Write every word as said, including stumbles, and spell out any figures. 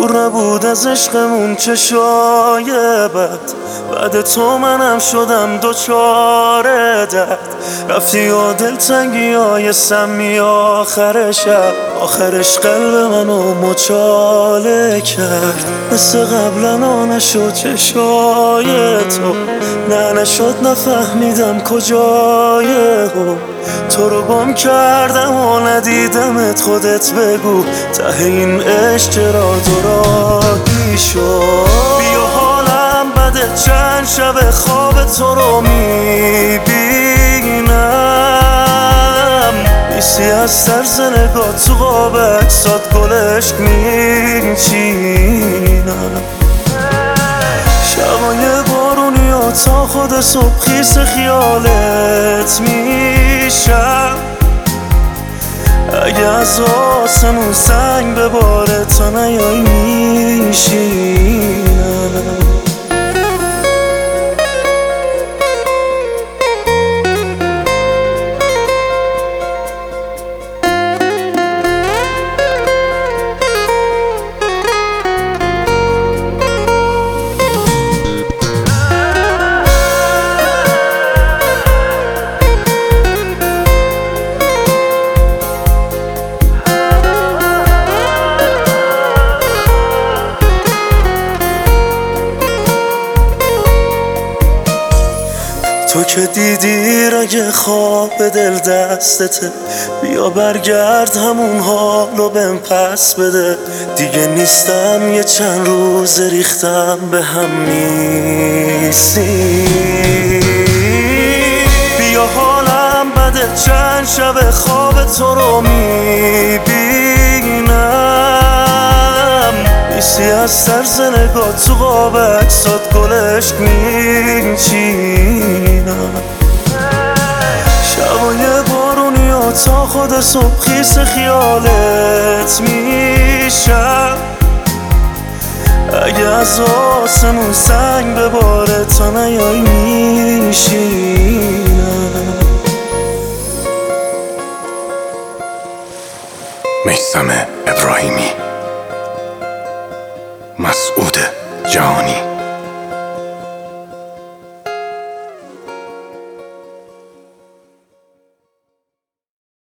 دور نبود از عشقمون چشای بد، بعد تو منم شدم دوچاره درد. رفتی و دلتنگی های سمی آخر شب، آخرش قلب منو مچاله کرد. مثل قبلا نشد چشای تو، نه نشد نفهمیدم کجای هم. تو رو گم کردم و ندیدمت، خودت بگو ته این عشق چرا دوراهی شد. بیا حالم بده، چند شب خواب تو رو میبینم، نیستی از طرز نگاه تو قاب عکسات گلش میچینم. شبای بارونی و تا خود صبح خیس خیالت میشم. اگه از آسمون سنگ بباره تا نیای میشینم. تو که دیدی رگ خواب دل دستته، بیا برگرد همون حالو بهم پس بده. دیگه نیستم یه چند روز ریختم به هم نیستی. بیا حالم بده، چند شب خواب تو رو میبینم، نیستی از طرز نگاه تو قاب عکسات گلش میچینم. شبای بارونی و تا خود صبح خیس خیالت میشم. اگه از آسمون سنگ بباره تا نیای میشینم. میثم ابراهیمی، مسعود جهانی.